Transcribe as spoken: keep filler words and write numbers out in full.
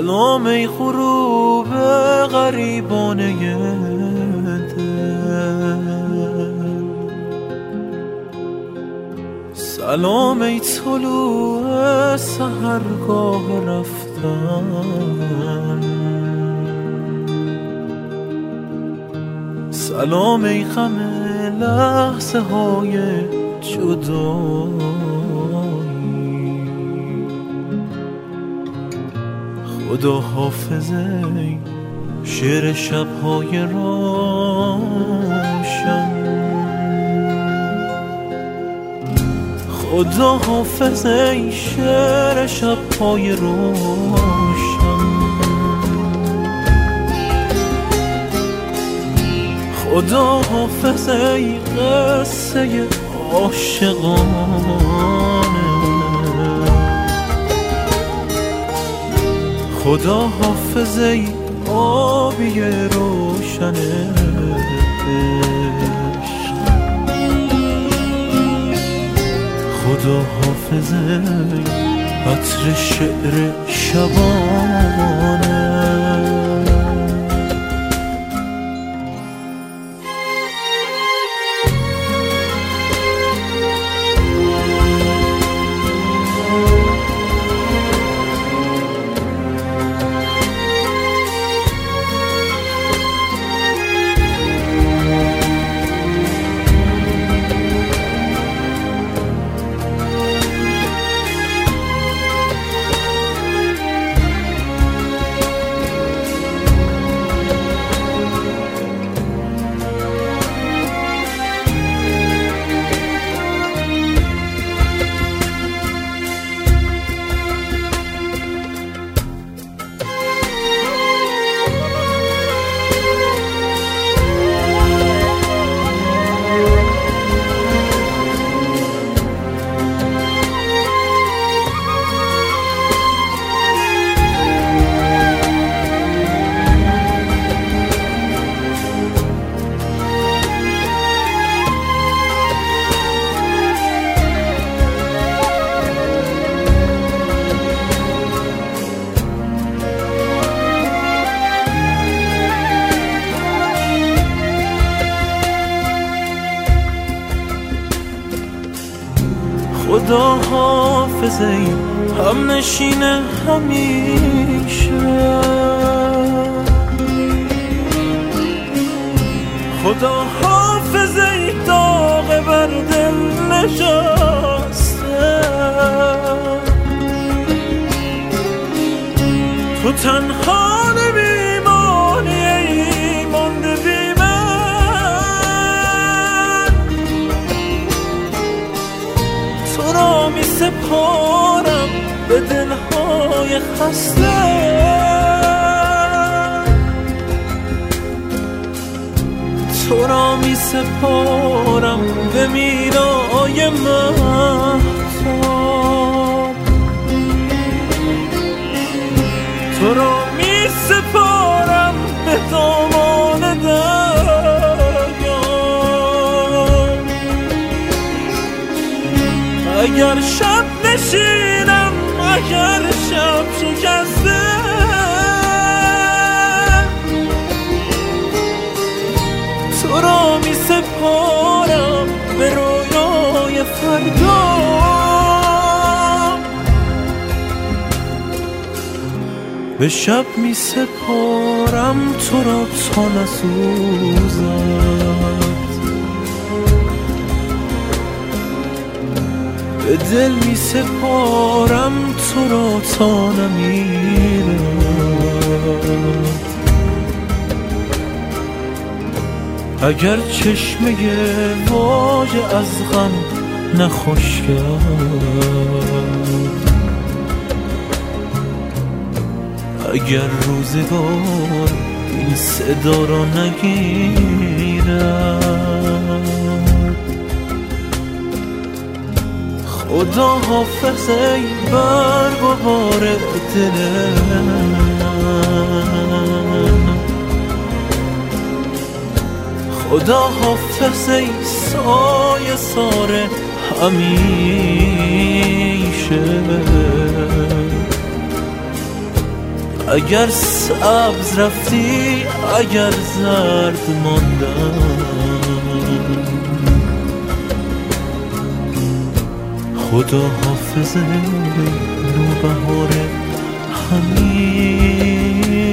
سلام ای غروب غریبانه دل، سلام ای طلوع سحرگاه رفتن، سلام ای غم لحظه های جدایی. خدا حافظه ای شعر شبهای روشن، خدا حافظه ای شعر شبهای روشن، خدا حافظه ای قصه عاشقانه، خدا حافظه ای آبی روشن عشق، خدا حافظه ای عطر شعر شبانه. خدا حافظه ای هم نشین همیشه، خدا حافظه ای داغ بر دل نشسته، تو تنها نمیمانی ای مانده بی من، تو را می سپارم به دلهای خسته، تو را می سپارم به میرای مهتاب، تو را می سپارم به دامان دریا، اگر شب نشینم اگر شب شکسته، تو را می سپارم به رویای فردا، به شب می سپارم تو را تا نسوزد، به دل می سپارم تو را تا نمیرد، اگر چشمه واژه از غم نخوش کرد، اگر روزگار این صدا را نگیرد، خدا حافظه ای برگ و بار دل من، خدا حافظه ای سایه سار همیشه، اگر سبز رفتی اگر زرد ماندم خدا حافظه نوبهار همین